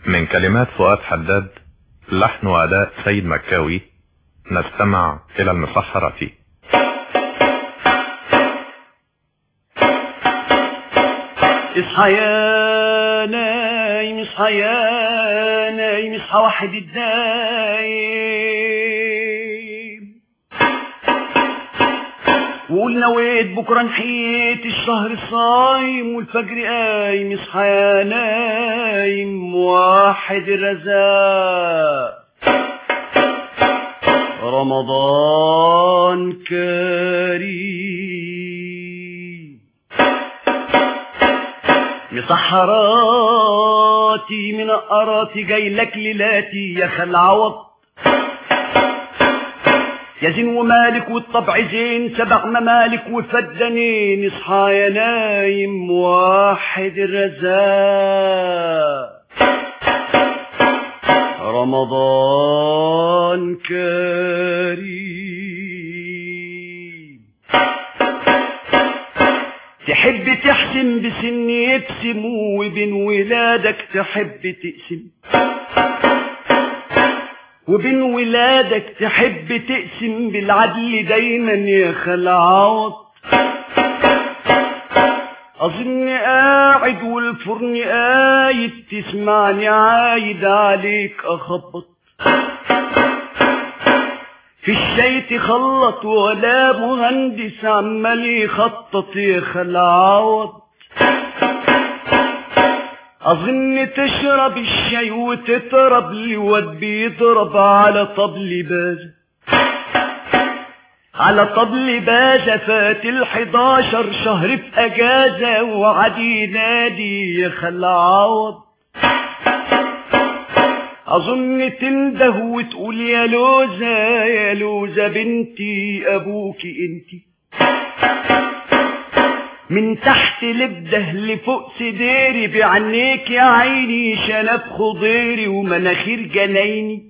من كلمات فؤاد حداد، لحن وأداء سيد مكاوي. نستمع إلى المسحرة. اصحى يا نايم، اصحى يا نايم، اصحى واحد الدايم، وقول نويت بكره نحيت الشهر الصايم والفجر قايم. اصحى يا نايم واحد الرزاق، رمضان كريم. مسحراتي من قراتي جاي لك ليلاتي يا خل عوض، يا زين ومالك والطبع زين، سبع ممالك وفدانين. اصحى يا نايم واحد الرزاق، رمضان كريم. تحب تحسن بسن يبسم، وبين ولادك تحب تقسم، وبين ولادك تحب تقسم بالعدل دايما يا خال عوض. اظن قاعد والفرن قايد، تسمعني عايد عليك اخبط، في الشاي تخلط ولا مهندس عمال يخطط يا خال عوض. اظن تشرب الشاي وتطرب، الواد بيضرب على طبل بازة، على طبل بازة. فات ال11 شهر في اجازة وعاد ينادي يا خال عوض. اظن تنده وتقول يا لوزة يا لوزة بنتي ابوكي انتي، من تحت لبده لفوق سديري، بعينيك يا عيني شنب خضيري ومناخير جنايني.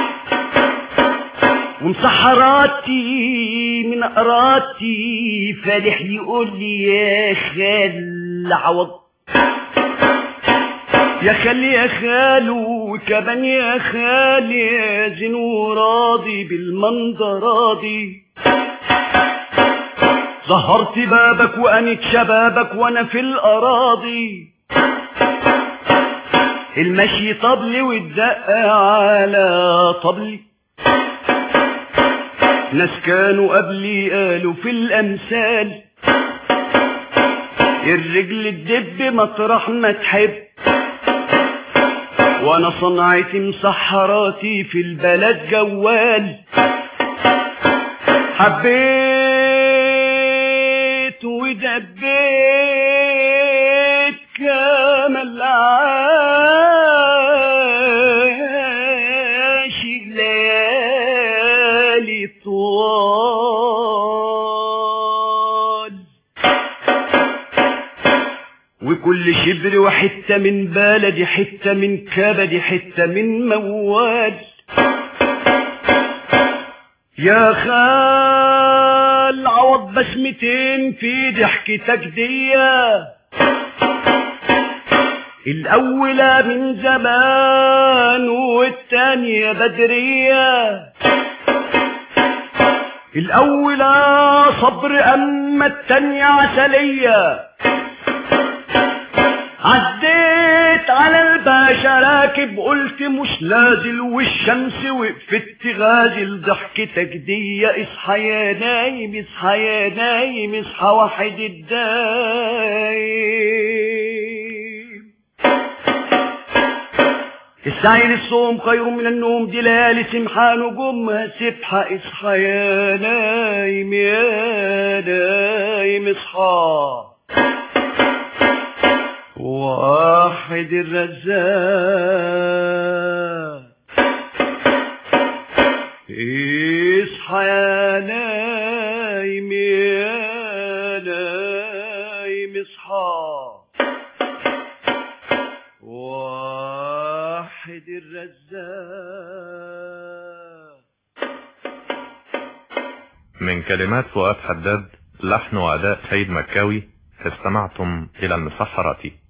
ومسحراتي من قراتي فالح يقول لي يا خال عوض، يا خال يا خالو وكمان يا خال يا زين وراضي بالمنظراضي. ظهرت بابك وانك شبابك وانا في الاراضي، المشي طبلي والدق على طبلي. ناس كانوا قبلي قالوا في الامثال، الرجل تدب مطرح ما تحب، وانا صنعتي مسحراتي في البلد جوال. حبيت ودبيت كامل عاش الليالي طوال، وكل شبر وحتة من بلدي، حتة من كبدي، حتة من موال. يا خال عوض بسمتين في ضحكتك ديا، الأولى من زمان والتانية بدرية. الأولى صبر أما التانية عسلية، عديت على الباشا راكب قلت مش نازل، والشمس وقفت غازل ضحكتك دي. اصحى يا نايم، اصحى يا نايم، اصحى واحد الدايم. السعي للصوم خير من النوم، دي ليالي سمحة نجومها سبحة. اصحى يا نايم يا نايم اصحى، واحد الرزاق. اصحى يا نايم يا نايم اصحى، واحد الرزاق. من كلمات فؤاد حداد، لحن وأداء سيد مكاوي. استمعتم إلى المسحرة.